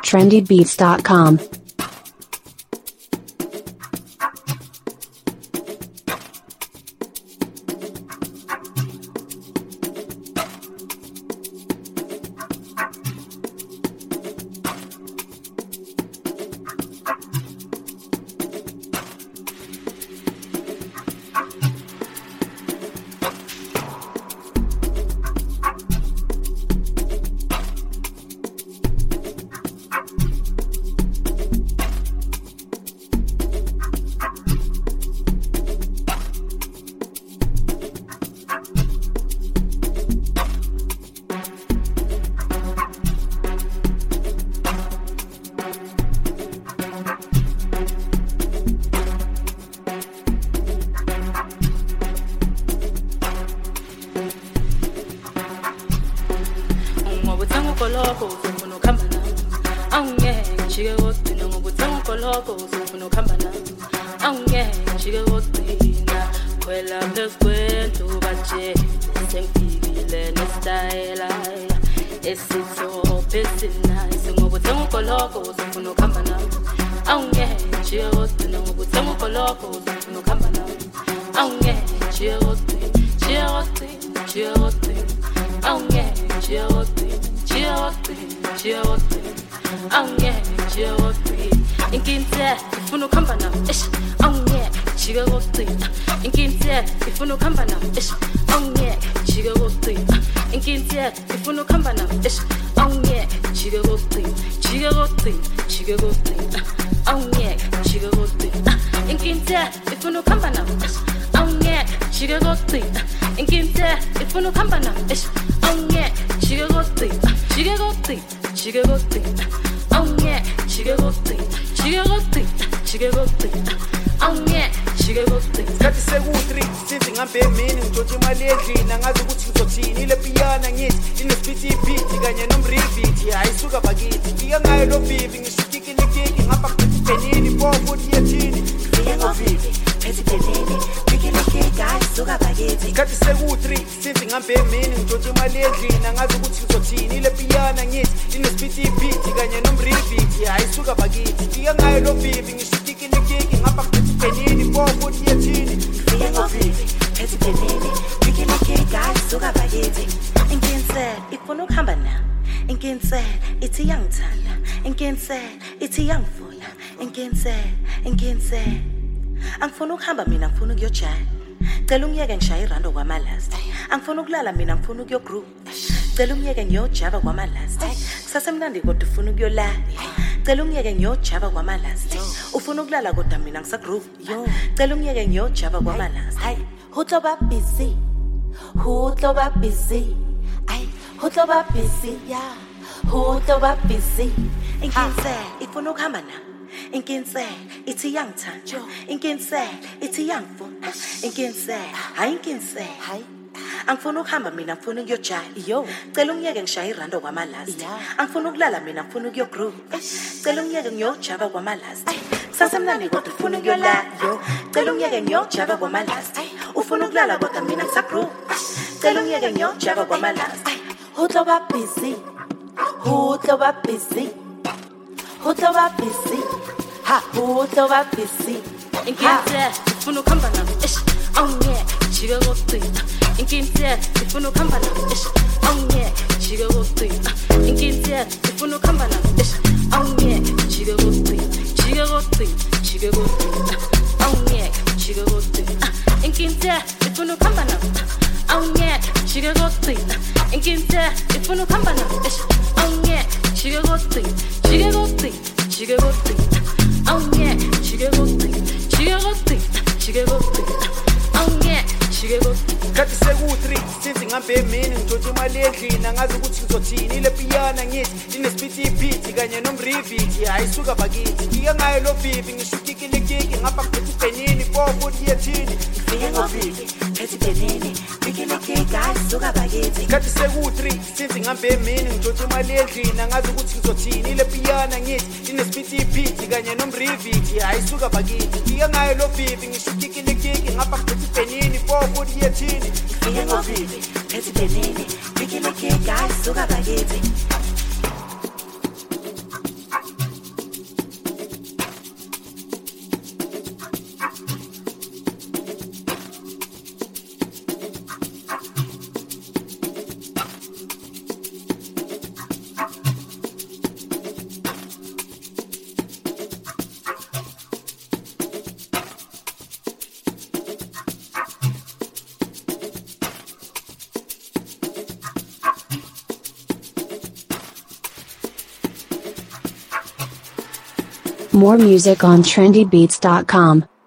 trendybeats.com. Angifuna ukuhamba mina ngifuna ukuyojana. Cela umyeke ngishaye irando kwamalast. Angifuna ukulala mina ngifuna ukuyogroup. Cela umyeke ngiyojaba kwamalast. Kusasemnandi kodwa ufuna ukuyolala. Cela umyeke ngiyojaba kwamalast. Ufuna ukulala kodwa mina ngisagroup. Cela umyeke ngiyojaba kwamalast. Who toba busy? Who toba busy? Who toba busy? Yeah. Who toba busy? Inkinse ifuna ukuhamba na. Inkinse ithi yangithanda. Inkinse ithi yangifuna. Inkinse hayi inkinse hayi. Angifuna ukuhamba mina ngifuna ukuyojala. Cela umyeke ngishaye irando kwamalast. Angifuna ukulala mina ngifuna ukuyogroup. Cela umyeke ngiyojaba kwamalast. Kusasemnandi kodwa ufuna ukuyolala. Cela umyeke ngiyojaba kwamalast. Ufuna ukulala kodwa mina ngisagroup. Cela umyeke ngiyojaba kwamalast. Who toba busy? Who toba busy? Who toba busy? Ha, who toba busy? Inkinse ufuna ukuhamba nami. Awunye jike kokucina. Inkinse ufuna ukuhamba nami. Awunye jike kokucina. Inkinse ufuna ukuhamba nami. Awunye jike kokucina. Jike kokucina. Jike kokucina. Awunye jike kokucina. Inkinse ufuna ukuhamba nami. Awunye jike kokucina. Inkinse ufuna ukuhamba nami. Awunye jike kokucina. Jike kokucina. Jike kokucina. Awunye jike kokucina. Jike kokucina. Jike kokucina. Awunye jike kokucina. Kathi seku3 since ngihambe emini ngidonsa imali endlini angazi ukuthi ngizothini ile piyana ngithi inesiphithi kanye nomrivithi ayisuka bakithi ngike ngayo lo bibi ngishukikilekiki ngapha ngiphethe ibhenini 440 yethini ngifike ngofiki phethe ibhenini ngikilekiki ayisuka bakithi kathi seku3 since ngihambe emini ngidonsa imali endlini angazi ukuthi ngizothini ile piyana ngithi inesiphithi kanye nomrivithi ayisuka bakithi ngike ngayo lo bibi ngishukikilekiki ngapha ngiphethe ibhenini 440 yethini ngifike ngofiki phethe ibhenini ngikilekiki ayisuka bakithi More music on trendybeats.com.